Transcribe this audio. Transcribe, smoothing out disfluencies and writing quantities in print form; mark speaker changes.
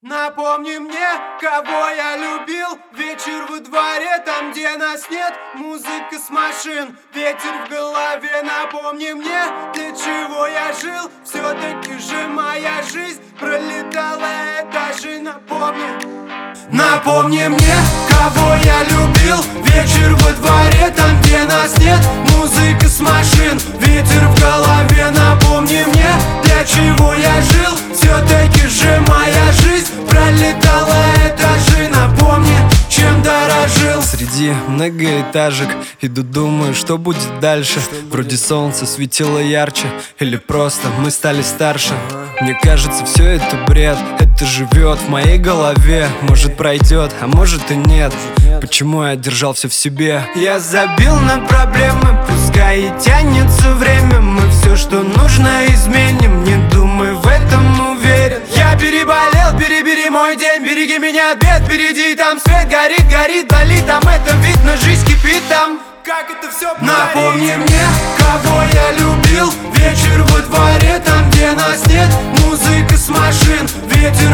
Speaker 1: Напомни мне, кого я любил. Вечер во дворе, там, где нас нет. Музыка с машин, ветер в голове. Напомни мне, для чего я жил. Все-таки же моя жизнь пролетала этажи. Напомни мне, кого я любил. Вечер во дворе, там, где нас нет. Музыка с машин, ветер в голове. Напомни мне, для чего я жил. Все-таки же моя жизнь пролетала этажи. Напомни, чем дорожил.
Speaker 2: Среди многоэтажек иду, думаю, что будет дальше. Вроде солнце светило ярче, или просто мы стали старше. Мне кажется, все это бред. Это живет в моей голове. Может пройдет, а может и нет. Почему я держал все в себе? Я забил на проблемы, пускай и тянется время. Мы все, что нужно, изменим. Не думай, в этом уверен.
Speaker 1: Я переболел, перебери мой день. Береги меня от бед, впереди там свет горит, горит, болит. Там это видно, жизнь кипит там. Как это все Напомни мне, кого я любил. Вечер во дворе, там, где нас нет. Музыка с машин, ветер